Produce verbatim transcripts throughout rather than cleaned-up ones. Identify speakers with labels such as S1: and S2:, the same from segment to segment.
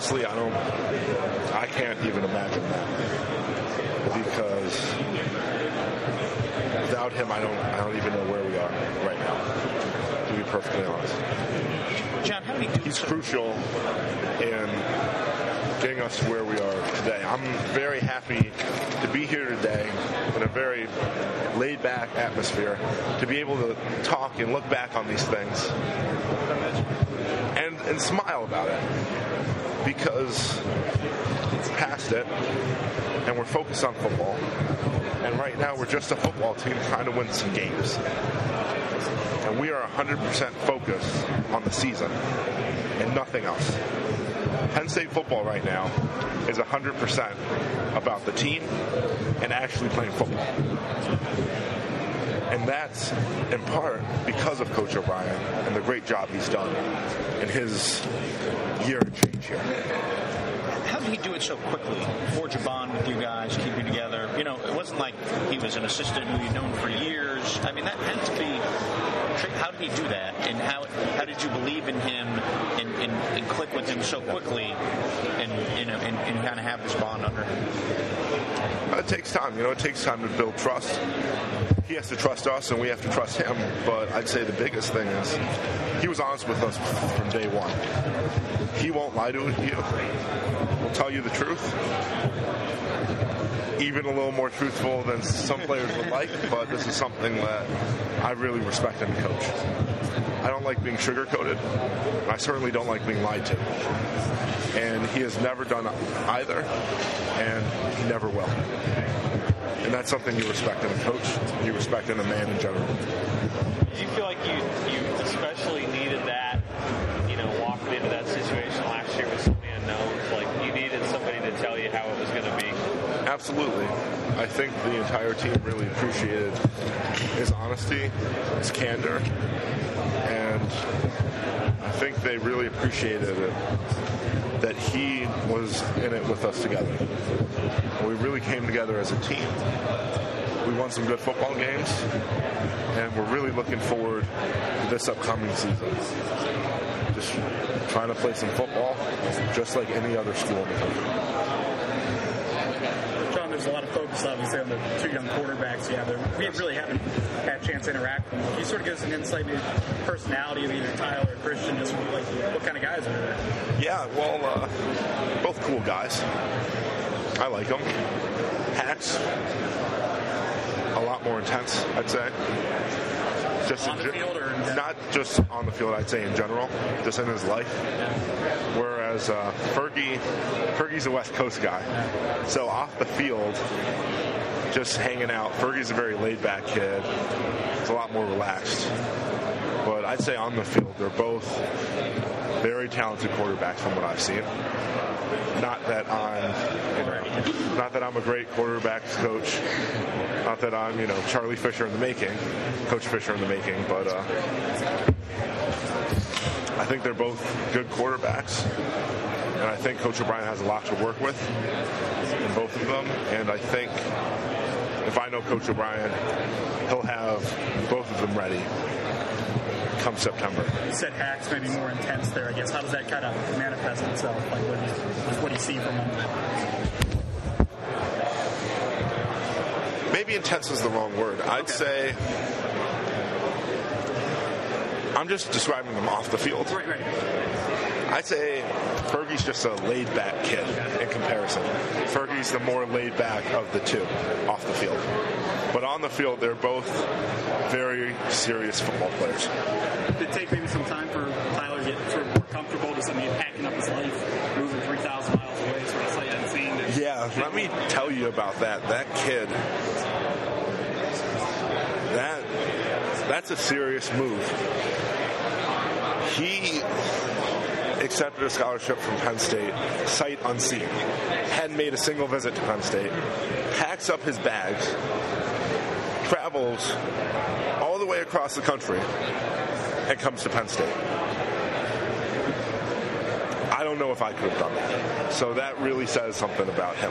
S1: honestly, I don't, I can't even imagine that, because without him, I don't, I don't even know where we are right now, to be perfectly honest.
S2: John, how many?
S1: He's crucial in getting us to where we are today. I'm very happy to be here today in a very laid-back atmosphere, to be able to talk and look back on these things and, and smile about it, because it's past it and we're focused on football. And right now we're just a football team trying to win some games. And we are one hundred percent focused on the season and nothing else. Penn State football right now is one hundred percent about the team and actually playing football. And that's in part because of Coach O'Brien and the great job he's done in his year and change here.
S2: How did he do it so quickly? Forge a bond with you guys, keep you together. You know, it wasn't like he was an assistant who you'd known for years. I mean, that had to be... How did he do that? And how how did you believe in him and, and, and click with him so quickly and, you know, and, and kind of have this bond under him?
S1: It takes time. You know, it takes time to build trust. He has to trust us, and we have to trust him. But I'd say the biggest thing is he was honest with us from day one. He won't lie to you. He'll tell you the truth. Even a little more truthful than some players would like, but this is something that I really respect in a coach. I don't like being sugar-coated. I certainly don't like being lied to. And he has never done either, and he never will. And that's something you respect in a coach, you respect in a man in general.
S3: Do you feel like you, you especially needed that, you know, walking into that situation last year with so many unknowns? Like, you needed somebody to tell you how it was going to be?
S1: Absolutely. I think the entire team really appreciated his honesty, his candor, and I think they really appreciated it that he was in it with us together. We really came together as a team. We won some good football games, and we're really looking forward to this upcoming season. Just trying to play some football, just like any other school in the country.
S4: There's a lot of focus, obviously, on the two young quarterbacks you have there. We really haven't had a chance to interact with them. Can you sort of give us an insight into the personality of either Tyler or Christian, just like what kind of guys are there?
S1: Yeah, well, uh, both cool guys. I like them. Hack's a lot more intense, I'd say. Just
S4: on the
S1: ge-
S4: field or in
S1: not just on the field, I'd say in general, just in his life. Whereas uh, Fergie, Fergie's a West Coast guy, so off the field, just hanging out. Fergie's a very laid-back kid. He's a lot more relaxed. But I'd say on the field, they're both very talented quarterbacks from what I've seen. Not that I'm, you know, not that I'm a great quarterbacks coach. Not that I'm, you know, Charlie Fisher in the making, Coach Fisher in the making. But uh, I think they're both good quarterbacks, and I think Coach O'Brien has a lot to work with in both of them. And I think if I know Coach O'Brien, he'll have both of them ready come September.
S4: You said Hacks maybe more intense there, I guess. How does that kind of manifest itself? Like, what do you, what do you see from him?
S1: Maybe intense is the wrong word. I'd
S4: okay.
S1: say I'm just describing them off the field.
S4: Right, right.
S1: I'd say Fergie's just a laid-back kid in comparison. Fergie's the more laid-back of the two off the field. But on the field, they're both very serious football players.
S4: Did it take maybe some time for Tyler to get sort of more comfortable, just I mean, packing up his life, moving three thousand miles away, sort of sight unseen?
S1: Yeah, let me tell you about that. That kid, that that's a serious move. He accepted a scholarship from Penn State, sight unseen. Hadn't made a single visit to Penn State. Packs up his bags, travels all the way across the country, and comes to Penn State. I don't know if I could have done that. So that really says something about him.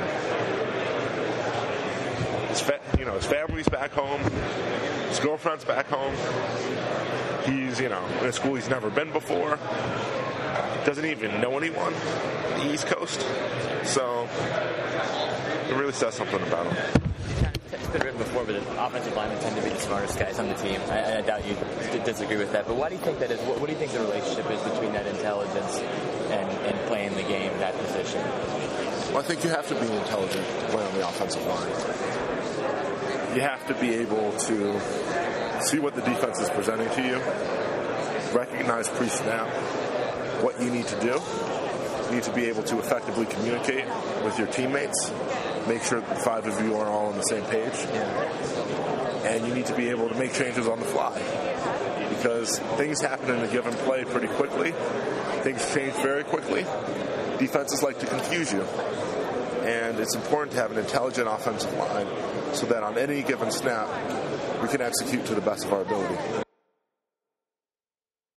S1: His, fa- you know, his family's back home. His girlfriend's back home. He's, you know, in a school he's never been before. doesn't even know anyone on the East Coast. So it really says something about him.
S5: It's been written before, but the offensive linemen tend to be the smartest guys on the team. I, I doubt you d- disagree with that. But why do you think that is? What, what do you think the relationship is between that intelligence and, and playing the game, that position?
S1: Well, I think you have to be intelligent to play on the offensive line. You have to be able to see what the defense is presenting to you, recognize pre-snap what you need to do. You need to be able to effectively communicate with your teammates, make sure that the five of you are all on the same page, and you need to be able to make changes on the fly, because things happen in a given play pretty quickly. Things change very quickly. Defenses like to confuse you, and it's important to have an intelligent offensive line so that on any given snap we can execute to the best of our ability.